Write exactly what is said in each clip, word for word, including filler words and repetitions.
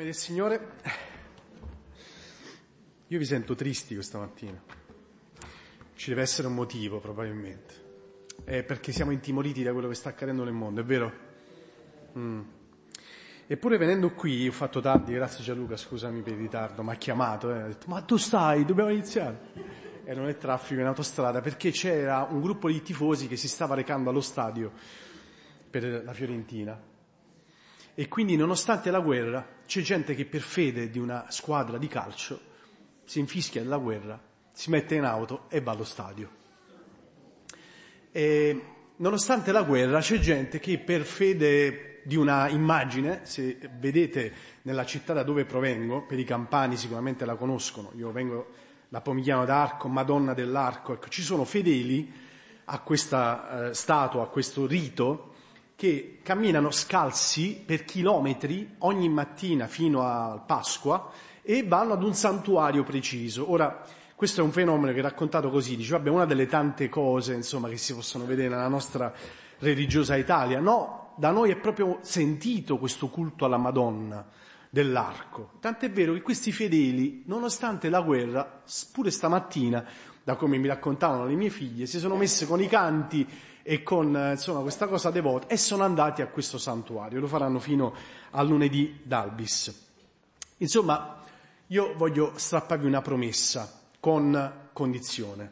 del Signore, io vi sento tristi questa mattina. Ci deve essere un motivo, probabilmente. È perché siamo intimoriti da quello che sta accadendo nel mondo, è vero? Mm. Eppure venendo qui, ho fatto tardi, grazie Gianluca, scusami per il ritardo, mi ha chiamato, eh, ha detto, ma tu stai, dobbiamo iniziare. E non è traffico in autostrada, perché c'era un gruppo di tifosi che si stava recando allo stadio per la Fiorentina. E quindi, nonostante la guerra, c'è gente che per fede di una squadra di calcio si infischia della guerra, si mette in auto e va allo stadio. E nonostante la guerra, c'è gente che per fede di una immagine, se vedete nella città da dove provengo, per i campani sicuramente la conoscono, io vengo da Pomigliano d'Arco, Madonna dell'Arco, ecco, ci sono fedeli a questa eh, statua, a questo rito, che camminano scalzi per chilometri ogni mattina fino a Pasqua e vanno ad un santuario preciso. Ora, questo è un fenomeno che è raccontato così, dice, vabbè, una delle tante cose, insomma, che si possono vedere nella nostra religiosa Italia. No, da noi è proprio sentito questo culto alla Madonna dell'Arco. Tant'è vero che questi fedeli, nonostante la guerra, pure stamattina, da come mi raccontavano le mie figlie, si sono messe con i canti e con insomma questa cosa devota e sono andati a questo santuario, lo faranno fino a lunedì d'Albis. Insomma, io voglio strapparvi una promessa con condizione.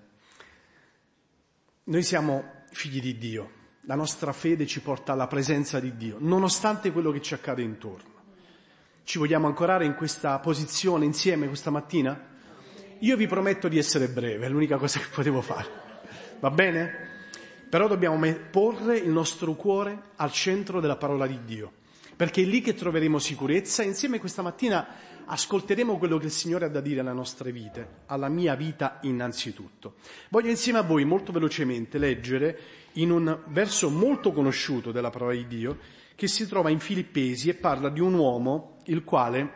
Noi siamo figli di Dio, la nostra fede ci porta alla presenza di Dio, nonostante quello che ci accade intorno. Ci vogliamo ancorare in questa posizione insieme questa mattina? Io vi prometto di essere breve, è l'unica cosa che potevo fare, va bene? Però dobbiamo porre il nostro cuore al centro della parola di Dio, perché è lì che troveremo sicurezza e insieme questa mattina ascolteremo quello che il Signore ha da dire alle nostre vite, alla mia vita innanzitutto. Voglio insieme a voi molto velocemente leggere in un verso molto conosciuto della parola di Dio che si trova in Filippesi e parla di un uomo il quale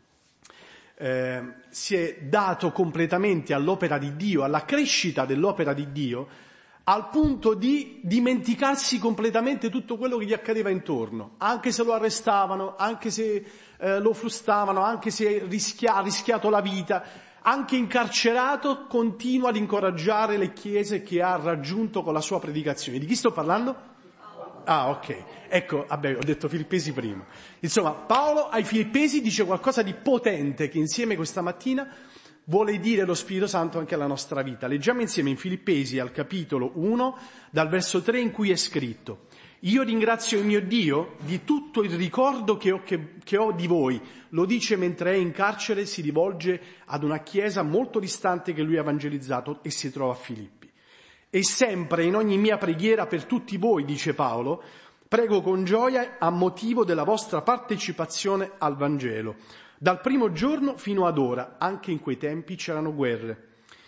eh, si è dato completamente all'opera di Dio, alla crescita dell'opera di Dio, al punto di dimenticarsi completamente tutto quello che gli accadeva intorno, anche se lo arrestavano, anche se eh, lo frustavano, anche se rischia, ha rischiato la vita, anche incarcerato, continua ad incoraggiare le chiese che ha raggiunto con la sua predicazione. Di chi sto parlando? Ah, ok. Ecco, vabbè, ho detto Filippesi prima. Insomma, Paolo ai Filippesi dice qualcosa di potente che insieme questa mattina vuole dire lo Spirito Santo anche alla nostra vita. Leggiamo insieme in Filippesi al capitolo uno, dal verso tre, in cui è scritto: io ringrazio il mio Dio di tutto il ricordo che ho, che, che ho di voi. Lo dice mentre è in carcere, si rivolge ad una chiesa molto distante che lui ha evangelizzato e si trova a Filippi. E sempre in ogni mia preghiera per tutti voi, dice Paolo, prego con gioia a motivo della vostra partecipazione al Vangelo. Dal primo giorno fino ad ora, anche in quei tempi c'erano guerre.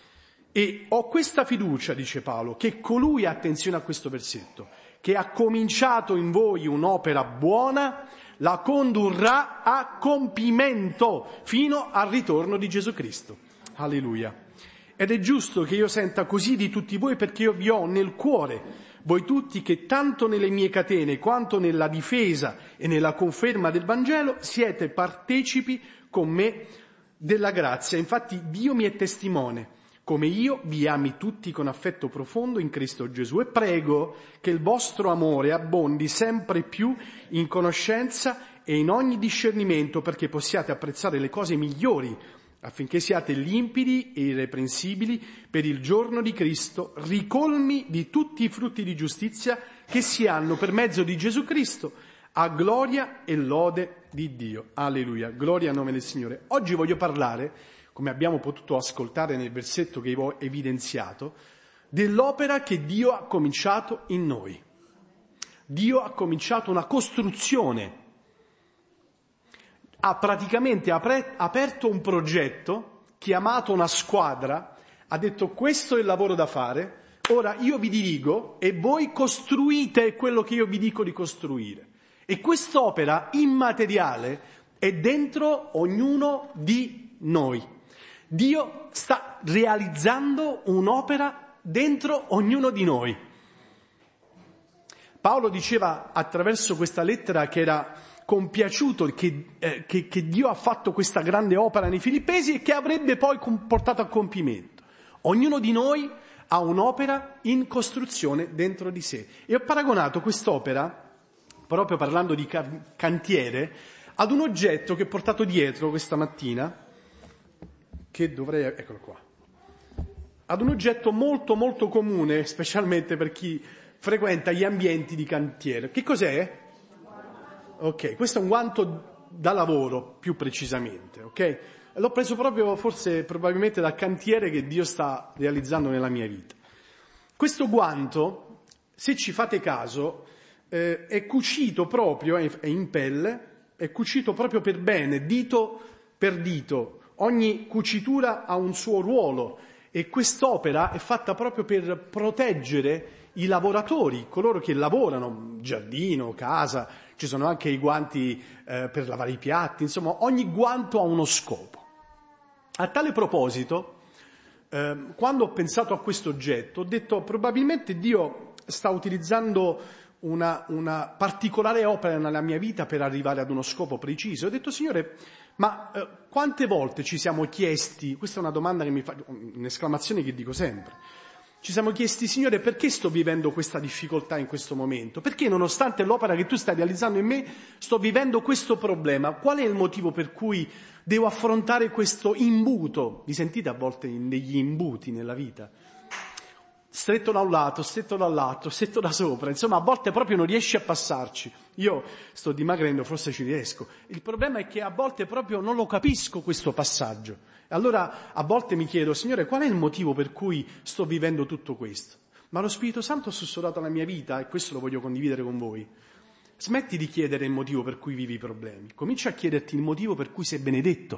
E ho questa fiducia, dice Paolo, che colui, attenzione a questo versetto, che ha cominciato in voi un'opera buona, la condurrà a compimento fino al ritorno di Gesù Cristo. Alleluia. Ed è giusto che io senta così di tutti voi, perché io vi ho nel cuore, voi tutti, che tanto nelle mie catene quanto nella difesa e nella conferma del Vangelo siete partecipi con me della grazia. Infatti Dio mi è testimone, come io vi ami tutti con affetto profondo in Cristo Gesù, e prego che il vostro amore abbondi sempre più in conoscenza e in ogni discernimento, perché possiate apprezzare le cose migliori, affinché siate limpidi e irreprensibili per il giorno di Cristo, ricolmi di tutti i frutti di giustizia che si hanno per mezzo di Gesù Cristo, a gloria e lode di Dio. Alleluia, gloria al nome del Signore. Oggi voglio parlare, come abbiamo potuto ascoltare nel versetto che vi ho evidenziato, dell'opera che Dio ha cominciato in noi. Dio ha cominciato una costruzione, ha praticamente apre- aperto un progetto, chiamato una squadra, ha detto questo è il lavoro da fare, ora io vi dirigo e voi costruite quello che io vi dico di costruire. E quest'opera immateriale è dentro ognuno di noi. Dio sta realizzando un'opera dentro ognuno di noi. Paolo diceva attraverso questa lettera che era compiaciuto che, eh, che, che Dio ha fatto questa grande opera nei Filippesi e che avrebbe poi portato a compimento. Ognuno di noi ha un'opera in costruzione dentro di sé. E ho paragonato quest'opera, proprio parlando di cantiere, ad un oggetto che ho portato dietro questa mattina, che dovrei... eccolo qua. Ad un oggetto molto molto comune, specialmente per chi frequenta gli ambienti di cantiere. Che cos'è? Ok, questo è un guanto da lavoro, più precisamente, ok? L'ho preso proprio, forse, probabilmente dal cantiere che Dio sta realizzando nella mia vita. Questo guanto, se ci fate caso, eh, è cucito proprio, è in pelle, è cucito proprio per bene, dito per dito. Ogni cucitura ha un suo ruolo e quest'opera è fatta proprio per proteggere i lavoratori, coloro che lavorano, giardino, casa, ci sono anche i guanti eh, per lavare i piatti, insomma ogni guanto ha uno scopo. A tale proposito, eh, quando ho pensato a questo oggetto, ho detto probabilmente Dio sta utilizzando una, una particolare opera nella mia vita per arrivare ad uno scopo preciso. Ho detto, Signore, ma eh, quante volte ci siamo chiesti, questa è una domanda che mi fa, un'esclamazione che dico sempre, ci siamo chiesti, Signore, perché sto vivendo questa difficoltà in questo momento? Perché nonostante l'opera che tu stai realizzando in me, sto vivendo questo problema? Qual è il motivo per cui devo affrontare questo imbuto? Vi sentite a volte degli imbuti nella vita? Stretto da un lato, stretto dall'altro, stretto da sopra, insomma a volte proprio non riesci a passarci. Io sto dimagrendo, forse ci riesco. Il problema è che a volte proprio non lo capisco questo passaggio. Allora a volte mi chiedo, Signore, qual è il motivo per cui sto vivendo tutto questo? Ma lo Spirito Santo ha sussurrato la mia vita e questo lo voglio condividere con voi. Smetti di chiedere il motivo per cui vivi i problemi. Comincia a chiederti il motivo per cui sei benedetto.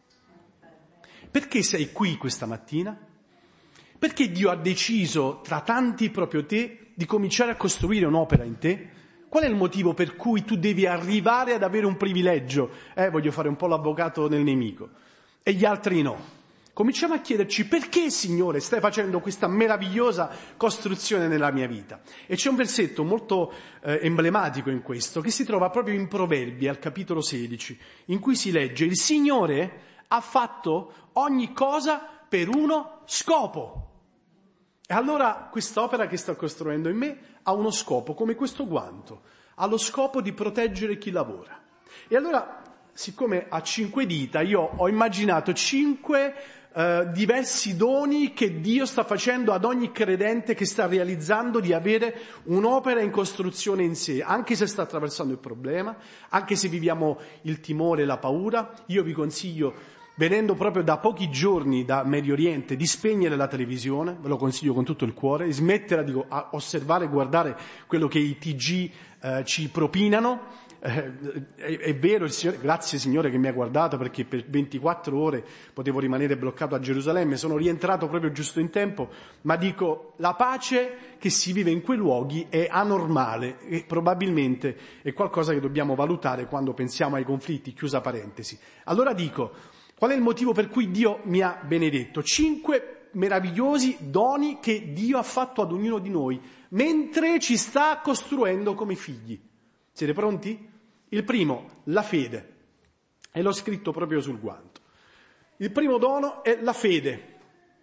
Perché sei qui questa mattina? Perché Dio ha deciso, tra tanti proprio te, di cominciare a costruire un'opera in te? Qual è il motivo per cui tu devi arrivare ad avere un privilegio? Eh, voglio fare un po' l'avvocato del nemico. E gli altri no. Cominciamo a chiederci perché, Signore, stai facendo questa meravigliosa costruzione nella mia vita. E c'è un versetto molto eh, emblematico in questo, che si trova proprio in Proverbi, al capitolo sedici, in cui si legge: il Signore ha fatto ogni cosa per uno scopo. E allora quest'opera che sto costruendo in me ha uno scopo, come questo guanto, ha lo scopo di proteggere chi lavora. E allora, siccome ha cinque dita, io ho immaginato cinque eh, diversi doni che Dio sta facendo ad ogni credente che sta realizzando di avere un'opera in costruzione in sé, anche se sta attraversando il problema, anche se viviamo il timore e la paura. Io vi consiglio, venendo proprio da pochi giorni da Medio Oriente, di spegnere la televisione, ve lo consiglio con tutto il cuore, di smettere di osservare e guardare quello che i T G eh, ci propinano. Eh, è, è vero, il Signore, grazie Signore che mi ha guardato, perché per ventiquattro ore potevo rimanere bloccato a Gerusalemme, sono rientrato proprio giusto in tempo, ma dico, la pace che si vive in quei luoghi è anormale e probabilmente è qualcosa che dobbiamo valutare quando pensiamo ai conflitti, chiusa parentesi. Allora dico, qual è il motivo per cui Dio mi ha benedetto? Cinque meravigliosi doni che Dio ha fatto ad ognuno di noi, mentre ci sta costruendo come figli. Siete pronti? Il primo, la fede. E l'ho scritto proprio sul guanto. Il primo dono è la fede.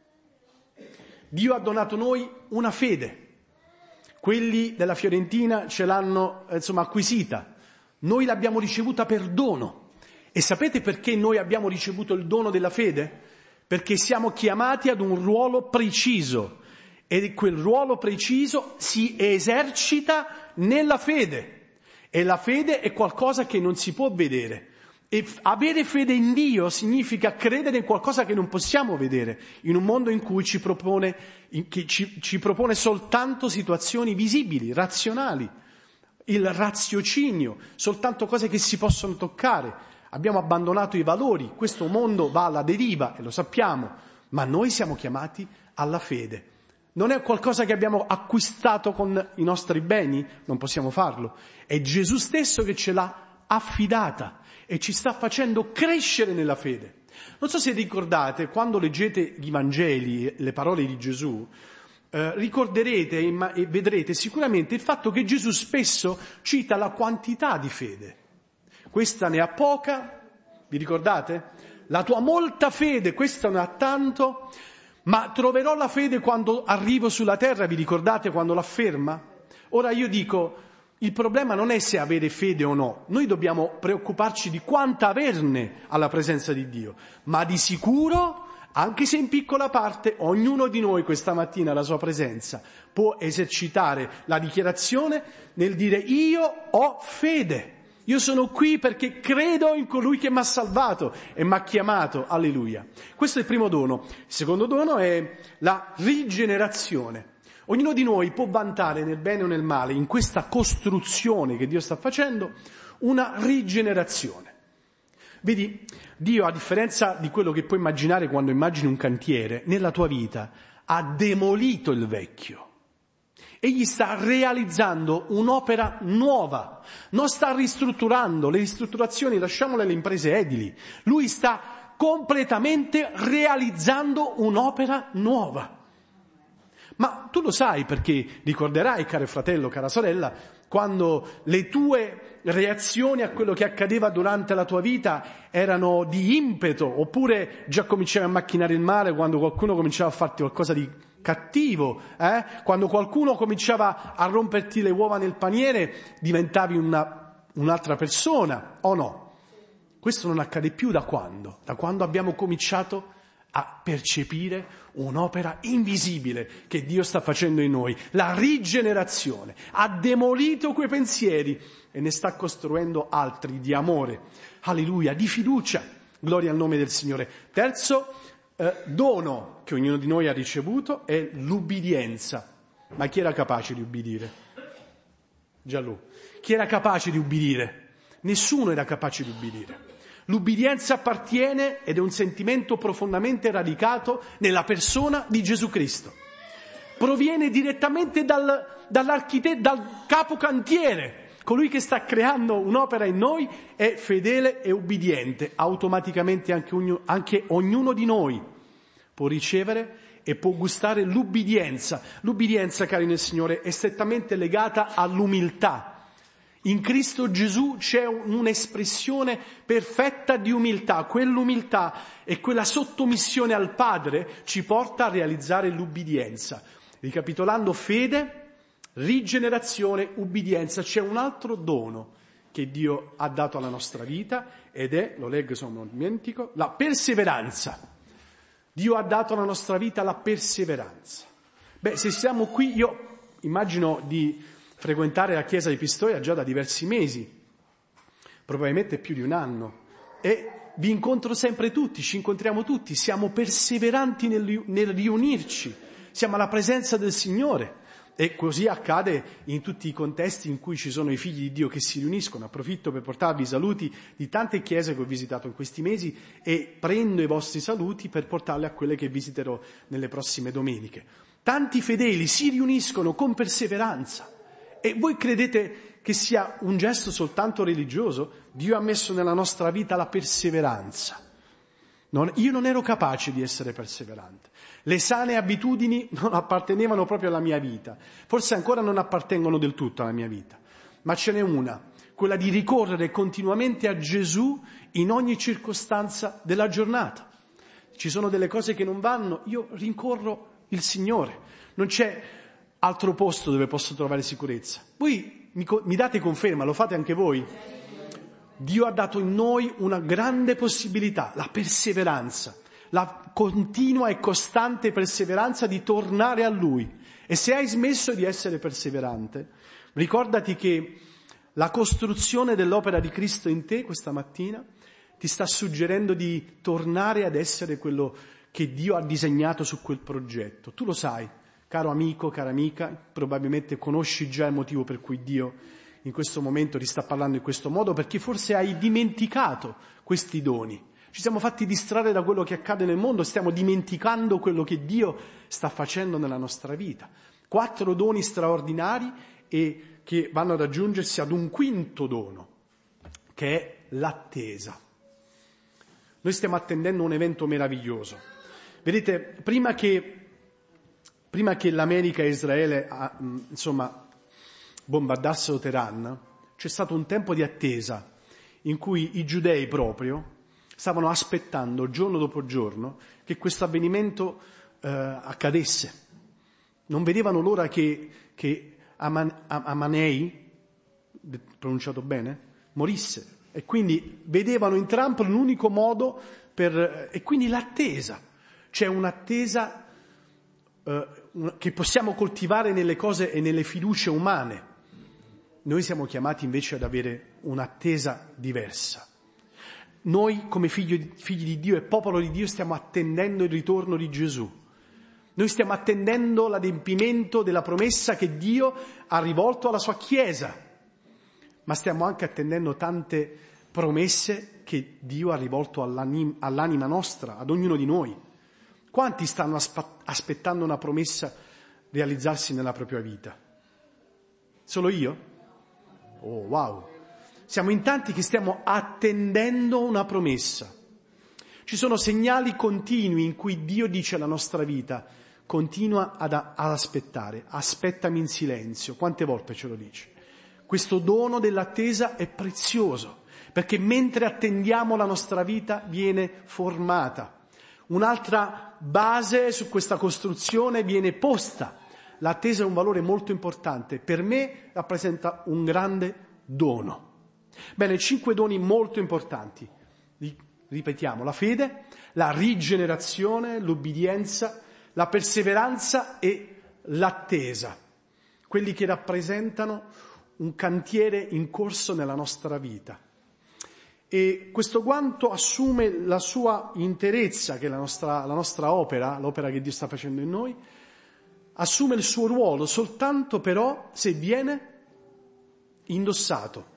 Dio ha donato noi una fede. Quelli della Fiorentina ce l'hanno, insomma, acquisita. Noi l'abbiamo ricevuta per dono. E sapete perché noi abbiamo ricevuto il dono della fede? Perché siamo chiamati ad un ruolo preciso e quel ruolo preciso si esercita nella fede e la fede è qualcosa che non si può vedere e f- avere fede in Dio significa credere in qualcosa che non possiamo vedere in un mondo in cui ci propone, in, che ci, ci propone soltanto situazioni visibili, razionali, il raziocinio, soltanto cose che si possono toccare. Abbiamo abbandonato i valori, questo mondo va alla deriva e lo sappiamo, ma noi siamo chiamati alla fede. Non è qualcosa che abbiamo acquistato con i nostri beni, non possiamo farlo. È Gesù stesso che ce l'ha affidata e ci sta facendo crescere nella fede. Non so se ricordate, quando leggete gli Vangeli, le parole di Gesù, eh, ricorderete e, e vedrete sicuramente il fatto che Gesù spesso cita la quantità di fede. questa ne ha poca, vi ricordate? La tua molta fede, questa ne ha tanto, ma troverò la fede quando arrivo sulla terra, vi ricordate quando l'afferma? Ora io dico, il problema non è se avere fede o no, noi dobbiamo preoccuparci di quanta averne alla presenza di Dio, ma di sicuro, anche se in piccola parte, ognuno di noi questa mattina alla sua presenza può esercitare la dichiarazione nel dire io ho fede, io sono qui perché credo in colui che mi ha salvato e mi ha chiamato, alleluia. Questo è il primo dono. Il secondo dono è la rigenerazione. Ognuno di noi può vantare nel bene o nel male, in questa costruzione che Dio sta facendo, una rigenerazione. Vedi, Dio, a differenza di quello che puoi immaginare quando immagini un cantiere, nella tua vita ha demolito il vecchio. Egli sta realizzando un'opera nuova, non sta ristrutturando, le ristrutturazioni lasciamole alle imprese edili. Lui sta completamente realizzando un'opera nuova. Ma tu lo sai perché ricorderai, caro fratello, cara sorella, quando le tue reazioni a quello che accadeva durante la tua vita erano di impeto, oppure già cominciavi a macchinare il male quando qualcuno cominciava a farti qualcosa di cattivo, eh? Quando qualcuno cominciava a romperti le uova nel paniere, diventavi una, un'altra persona, o no? Questo non accade più da quando? Da quando abbiamo cominciato a percepire un'opera invisibile che Dio sta facendo in noi, la rigenerazione. Ha demolito quei pensieri e ne sta costruendo altri di amore, alleluia, di fiducia, gloria al nome del Signore. Terzo eh, dono che ognuno di noi ha ricevuto è l'ubbidienza. Ma chi era capace di ubbidire? Gianlu. Chi era capace di ubbidire? Nessuno era capace di ubbidire. L'ubbidienza appartiene ed è un sentimento profondamente radicato nella persona di Gesù Cristo. Proviene direttamente dal, dall'architetto, dal capocantiere. Colui che sta creando un'opera in noi è fedele e ubbidiente. Automaticamente anche, ognuno, anche ognuno di noi può ricevere e può gustare l'ubbidienza. L'ubbidienza, cari nel Signore, è strettamente legata all'umiltà. In Cristo Gesù c'è un'espressione perfetta di umiltà. Quell'umiltà e quella sottomissione al Padre ci porta a realizzare l'ubbidienza. Ricapitolando, fede, rigenerazione, ubbidienza. C'è un altro dono che Dio ha dato alla nostra vita ed è, lo leggo se non lo dimentico, la perseveranza. Dio ha dato alla nostra vita la perseveranza. Beh, se siamo qui, io immagino di frequentare la chiesa di Pistoia già da diversi mesi, probabilmente più di un anno, e vi incontro sempre tutti, ci incontriamo tutti, siamo perseveranti nel, nel riunirci, siamo alla presenza del Signore e così accade in tutti i contesti in cui ci sono i figli di Dio che si riuniscono. Approfitto per portarvi i saluti di tante chiese che ho visitato in questi mesi e prendo i vostri saluti per portarli a quelle che visiterò nelle prossime domeniche. Tanti fedeli si riuniscono con perseveranza. E voi credete che sia un gesto soltanto religioso? Dio ha messo nella nostra vita la perseveranza. Non, io non ero capace di essere perseverante. Le sane abitudini non appartenevano proprio alla mia vita. Forse ancora non appartengono del tutto alla mia vita. Ma ce n'è una, quella di ricorrere continuamente a Gesù in ogni circostanza della giornata. Ci sono delle cose che non vanno, io rincorro il Signore. Non c'è altro posto dove posso trovare sicurezza. Voi mi, mi date conferma, lo fate anche voi? Dio ha dato in noi una grande possibilità, la perseveranza, la continua e costante perseveranza di tornare a Lui. E se hai smesso di essere perseverante, ricordati che la costruzione dell'opera di Cristo in te questa mattina ti sta suggerendo di tornare ad essere quello che Dio ha disegnato su quel progetto. Tu lo sai. Caro amico, cara amica, probabilmente conosci già il motivo per cui Dio in questo momento ti sta parlando in questo modo, perché forse hai dimenticato questi doni. Ci siamo fatti distrarre da quello che accade nel mondo, stiamo dimenticando quello che Dio sta facendo nella nostra vita. Quattro doni straordinari e che vanno ad aggiungersi ad un quinto dono, che è l'attesa. Noi stiamo attendendo un evento meraviglioso. Vedete, prima che Prima che l'America e Israele, insomma, bombardassero Teheran, c'è stato un tempo di attesa in cui i giudei proprio stavano aspettando giorno dopo giorno che questo avvenimento eh, accadesse. Non vedevano l'ora che, che Aman, Amanei, pronunciato bene, morisse. E quindi vedevano entrambi l'unico modo per... E quindi l'attesa. C'è un'attesa eh, che possiamo coltivare nelle cose e nelle fiducie umane. Noi siamo chiamati invece ad avere un'attesa diversa. Noi come figli, figli di Dio e popolo di Dio stiamo attendendo il ritorno di Gesù. Noi stiamo attendendo l'adempimento della promessa che Dio ha rivolto alla sua Chiesa, ma stiamo anche attendendo tante promesse che Dio ha rivolto all'anima, all'anima nostra, ad ognuno di noi. Quanti stanno aspa- aspettando una promessa realizzarsi nella propria vita? Solo io? Oh, wow! Siamo in tanti che stiamo attendendo una promessa. Ci sono segnali continui in cui Dio dice alla nostra vita: continua ad, ad aspettare, aspettami in silenzio. Quante volte ce lo dice? Questo dono dell'attesa è prezioso, perché mentre attendiamo la nostra vita viene formata. Un'altra base su questa costruzione viene posta. L'attesa è un valore molto importante. Per me rappresenta un grande dono. Bene, cinque doni molto importanti. Ripetiamo: la fede, la rigenerazione, l'ubbidienza, la perseveranza e l'attesa. Quelli che rappresentano un cantiere in corso nella nostra vita. E questo quanto assume la sua interezza, che è la nostra, la nostra opera, l'opera che Dio sta facendo in noi, assume il suo ruolo soltanto però se viene indossato.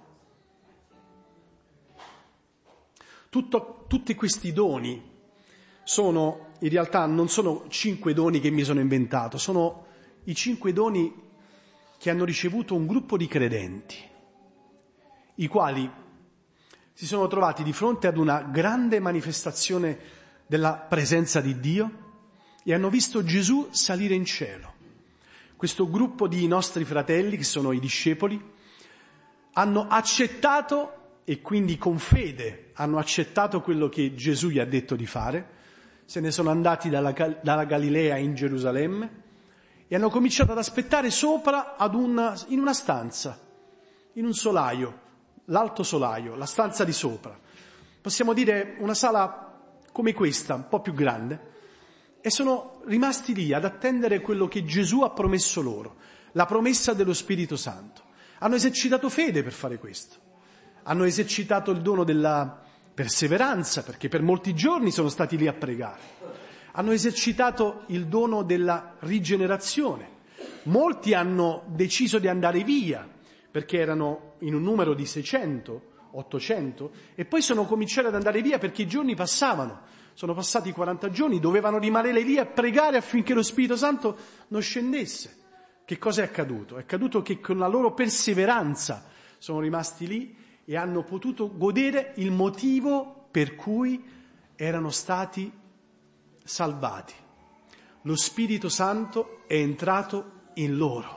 Tutto, tutti questi doni sono, in realtà non sono cinque doni che mi sono inventato, sono i cinque doni che hanno ricevuto un gruppo di credenti, i quali si sono trovati di fronte ad una grande manifestazione della presenza di Dio e hanno visto Gesù salire in cielo. Questo gruppo di nostri fratelli, che sono i discepoli, hanno accettato e quindi con fede hanno accettato quello che Gesù gli ha detto di fare, se ne sono andati dalla, dalla Galilea in Gerusalemme e hanno cominciato ad aspettare sopra ad una, in una stanza, in un solaio, l'alto solaio, la stanza di sopra. Possiamo dire una sala come questa, un po' più grande, e sono rimasti lì ad attendere quello che Gesù ha promesso loro, la promessa dello Spirito Santo. Hanno esercitato fede per fare questo. Hanno esercitato il dono della perseveranza, perché per molti giorni sono stati lì a pregare. Hanno esercitato il dono della rigenerazione. Molti hanno deciso di andare via, perché erano in un numero di seicento, ottocento, e poi sono cominciati ad andare via perché i giorni passavano. Sono passati quaranta giorni, dovevano rimanere lì a pregare affinché lo Spirito Santo non scendesse. Che cosa è accaduto? È accaduto che con la loro perseveranza sono rimasti lì e hanno potuto godere il motivo per cui erano stati salvati. Lo Spirito Santo è entrato in loro.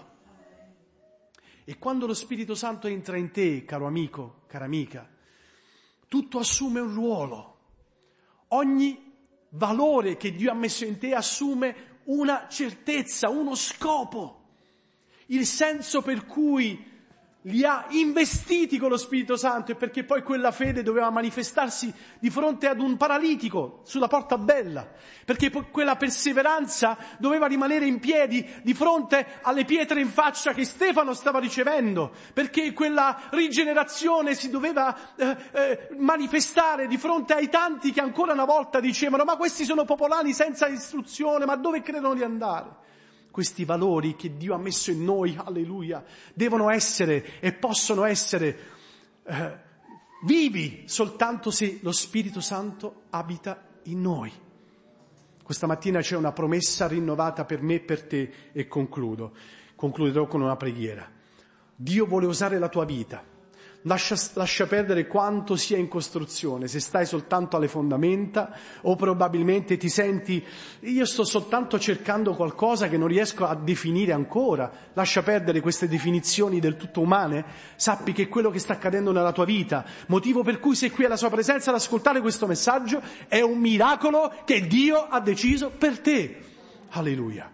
E quando lo Spirito Santo entra in te, caro amico, cara amica, tutto assume un ruolo. Ogni valore che Dio ha messo in te assume una certezza, uno scopo. Il senso per cui li ha investiti con lo Spirito Santo e perché poi quella fede doveva manifestarsi di fronte ad un paralitico sulla porta bella, perché quella perseveranza doveva rimanere in piedi di fronte alle pietre in faccia che Stefano stava ricevendo, perché quella rigenerazione si doveva eh, eh, manifestare di fronte ai tanti che ancora una volta dicevano: ma questi sono popolani senza istruzione, ma dove credono di andare? Questi valori che Dio ha messo in noi, alleluia, devono essere e possono essere eh, vivi soltanto se lo Spirito Santo abita in noi. Questa mattina c'è una promessa rinnovata per me e per te e concludo. Concluderò con una preghiera. Dio vuole usare la tua vita. Lascia, lascia perdere quanto sia in costruzione, se stai soltanto alle fondamenta o probabilmente ti senti, io sto soltanto cercando qualcosa che non riesco a definire ancora. Lascia perdere queste definizioni del tutto umane, sappi che quello che sta accadendo nella tua vita, motivo per cui sei qui alla sua presenza ad ascoltare questo messaggio, è un miracolo che Dio ha deciso per te. Alleluia.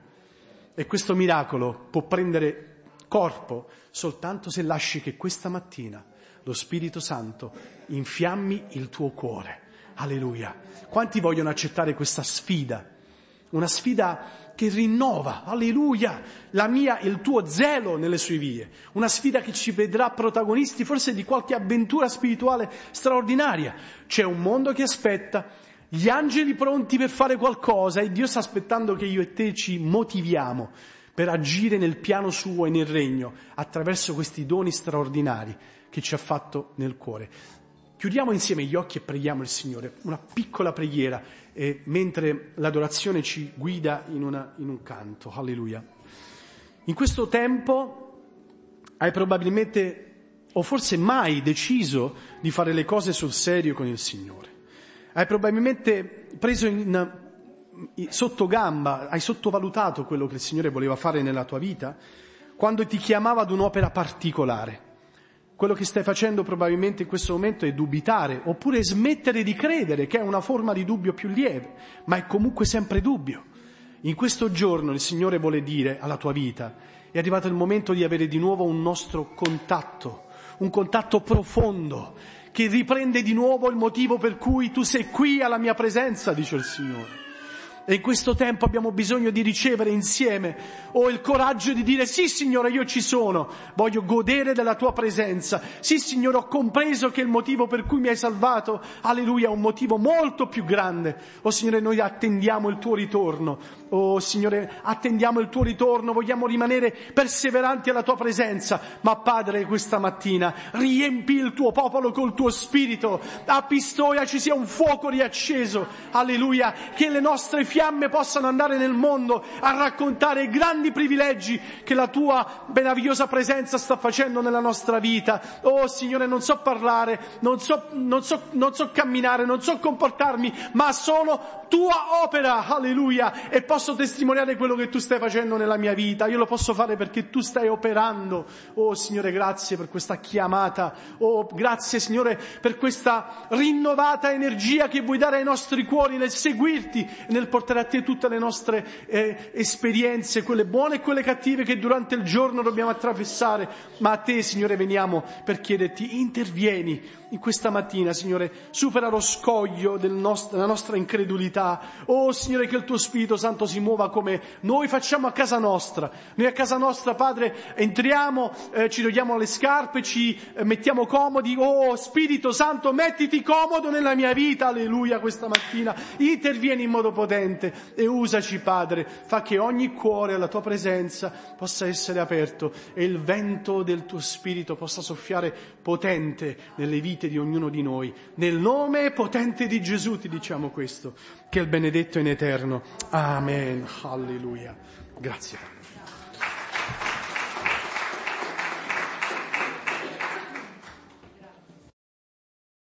E questo miracolo può prendere corpo soltanto se lasci che questa mattina lo Spirito Santo infiammi il tuo cuore. Alleluia. Quanti vogliono accettare questa sfida? Una sfida che rinnova, alleluia, la mia, il tuo zelo nelle sue vie. Una sfida che ci vedrà protagonisti forse di qualche avventura spirituale straordinaria. C'è un mondo che aspetta, gli angeli pronti per fare qualcosa e Dio sta aspettando che io e te ci motiviamo per agire nel piano suo e nel regno attraverso questi doni straordinari che ci ha fatto nel cuore. Chiudiamo insieme gli occhi e preghiamo il Signore, una piccola preghiera, eh, mentre l'adorazione ci guida in, una, in un canto. Alleluia. In questo tempo hai probabilmente, o forse mai, deciso di fare le cose sul serio con il Signore. Hai probabilmente preso in, in, sotto gamba, hai sottovalutato quello che il Signore voleva fare nella tua vita quando ti chiamava ad un'opera particolare. Quello che stai facendo probabilmente in questo momento è dubitare, oppure smettere di credere, che è una forma di dubbio più lieve, ma è comunque sempre dubbio. In questo giorno il Signore vuole dire alla tua vita, è arrivato il momento di avere di nuovo un nostro contatto, un contatto profondo, che riprende di nuovo il motivo per cui tu sei qui alla mia presenza, dice il Signore. E in questo tempo abbiamo bisogno di ricevere insieme o il coraggio di dire sì Signore, io ci sono, voglio godere della tua presenza. Sì Signore, ho compreso che il motivo per cui mi hai salvato, alleluia, è un motivo molto più grande. Oh Signore, noi attendiamo il tuo ritorno. Oh Signore, attendiamo il tuo ritorno, vogliamo rimanere perseveranti alla tua presenza. Ma Padre, questa mattina riempi il tuo popolo col tuo spirito. A Pistoia ci sia un fuoco riacceso, alleluia, che le nostre fiamme possano andare nel mondo a raccontare i grandi privilegi che la tua meravigliosa presenza sta facendo nella nostra vita. Oh Signore, non so parlare, non so, non so, non so camminare, non so comportarmi, ma sono tua opera, alleluia, e posso testimoniare quello che tu stai facendo nella mia vita. Io lo posso fare perché tu stai operando. Oh Signore, grazie per questa chiamata. Oh, grazie Signore per questa rinnovata energia che vuoi dare ai nostri cuori nel seguirti, nel portare a te tutte le nostre eh, esperienze, quelle buone e quelle cattive che durante il giorno dobbiamo attraversare. Ma a te, Signore, veniamo per chiederti, intervieni in questa mattina, Signore, supera lo scoglio del nostro, della nostra incredulità. Oh Signore, che il tuo Spirito Santo si muova come noi facciamo a casa nostra. Noi a casa nostra, Padre, entriamo, eh, ci togliamo le scarpe, ci eh, mettiamo comodi. Oh Spirito Santo, mettiti comodo nella mia vita, alleluia, questa mattina. Intervieni in modo potente e usaci, Padre. Fa che ogni cuore alla tua presenza possa essere aperto e il vento del tuo Spirito possa soffiare potente nelle vite di ognuno di noi. Nel nome potente di Gesù ti diciamo questo, che è il benedetto in eterno. Amen. Alleluia. Grazie.